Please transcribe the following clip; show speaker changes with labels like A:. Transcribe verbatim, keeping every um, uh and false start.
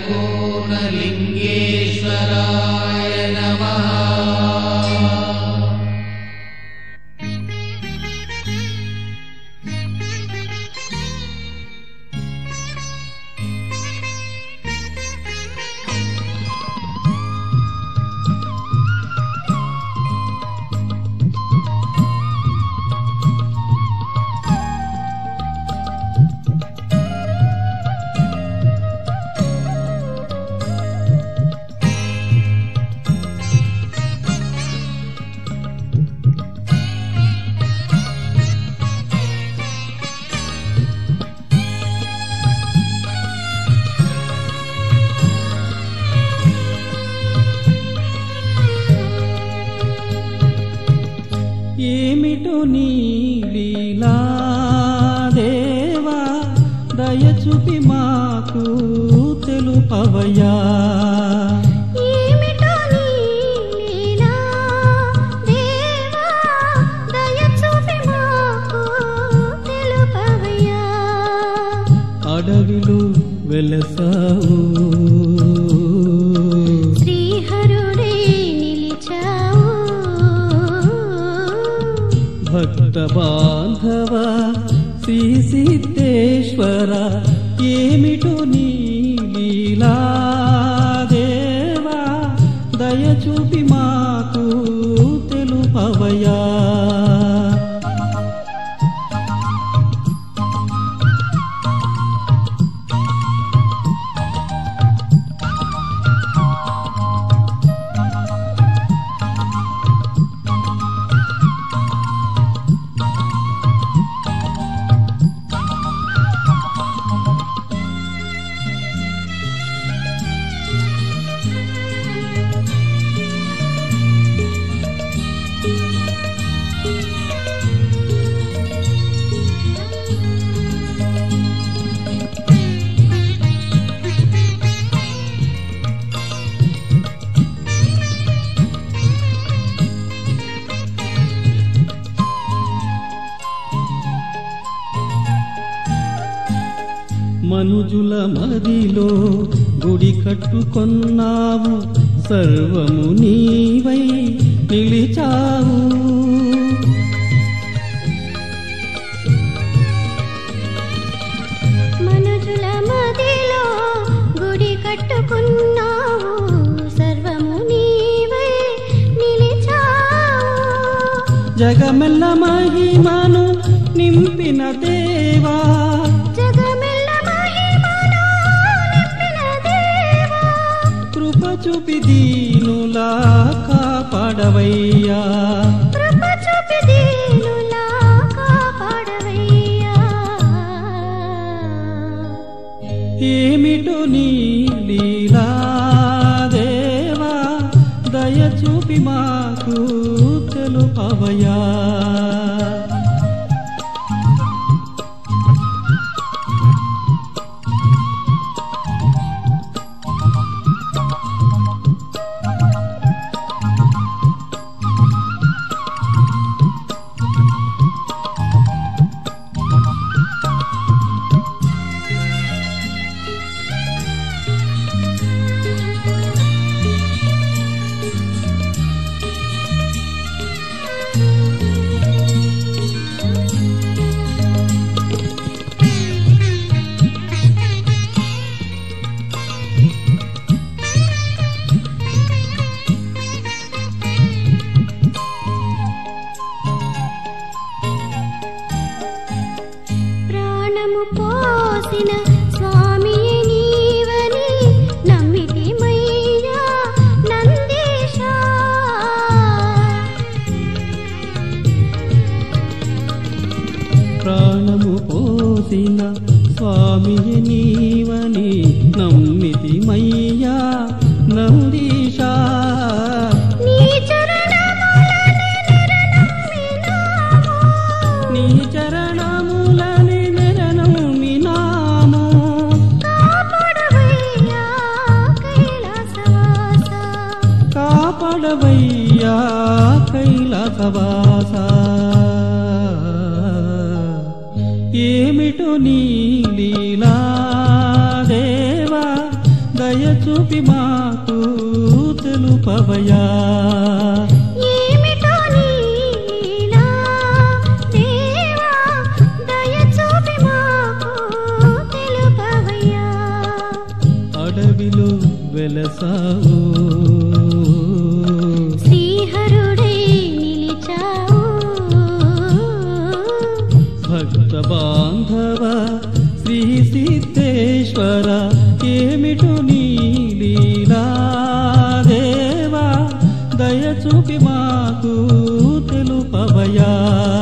A: పూర్ణలింగేశ్వరాయ నమః.
B: ఏమిటో నీ లీలా దేవా, దయచూపి మాకు తెలుపవయ్యా.
C: ఏమిటో నీ లీలా దేవా, దయచూపి మాకు తెలుపవయ్యా.
B: అడవిలో వెలసావు,
C: శ్రీహరుడే నిలిచావు.
B: భక్త బాంధవ శ్రీ సిద్ధేశ్వర, ఏమిటో నీ లీలా దేవా, దయచూపి మాకు తెలుపవయ్యా. మనుజుల మదిలో గుడి కట్టుకొన్నావు, సర్వము నీవై నిలిచావు.
C: మనుజుల మదిలో గుడి కట్టుకున్నావు, సర్వము నీవై నిలిచావు.
B: జగమెల్ల మహిమను నింపిన దేవా,
C: జగమెల్ల మహిమను నింపిన దేవా,
B: కృప చూపి దీనులా కాపాడవయ్యా.
C: కృప చూపి దీనులా కాపాడవయ్యా.
B: ఏమిటో నీ లీలా దేవా, దయచూపి మాకు తెలుపవయ్యా.
C: ప్రాణము పోసిన స్వామియే నీవని నమ్మితిమయ్యా నందీశా.
B: ప్రాణము పోసిన స్వామియే నీవని నమ్మితిమయ్యా నందీశా.
C: నీ చరణములని నిరనమ్మినాము,
B: నీ చరణములని నిరనమ్మినాము.
C: కాపాడవయ్యా కైలాసవాస,
B: కాపాడవయ్యా కైలాసవాస. ఏమిటో నీ లీలా దేవా, దయ చూపి మాకు తెలుపవయా.
C: ఏమిటో నీ లీలా దేవా దయ చూపి మాకు తెలుపవయ్యా.
B: అడవిలో వెలసావు
C: శ్రీహరుడై నిలిచావు.
B: భక్త బాంధవ శ్రీ సిద్ధేశ్వర ఏమిటో నీ లీలా దేవా దయ చూపి మాకు తెలుపవయా.